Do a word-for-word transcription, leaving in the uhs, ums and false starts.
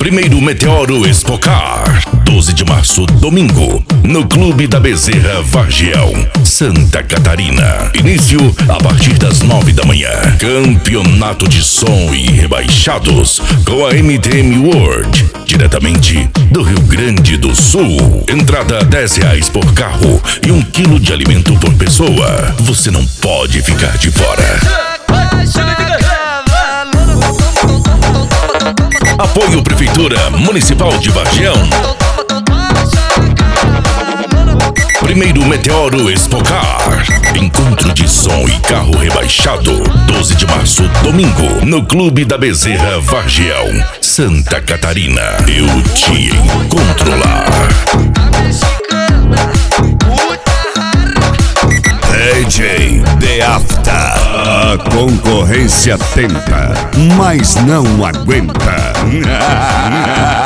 Primeiro Meteoro Expocar, doze de março, domingo, no Clube da Bezerra, Vargião, Santa Catarina. Início a partir das nove da manhã. Campeonato de som e rebaixados com a M T M World, diretamente do Rio Grande do Sul. Entrada dez reais por carro e um quilo de alimento por pessoa. Você não pode ficar de fora. Apoio Prefeitura Municipal de Vargião. Primeiro Meteoro Expocar, encontro de som e carro rebaixado, doze de março, domingo, no Clube da Bezerra, Vargião, Santa Catarina. Eu te encontro lá. D J The After. A concorrência tenta, mas não aguenta.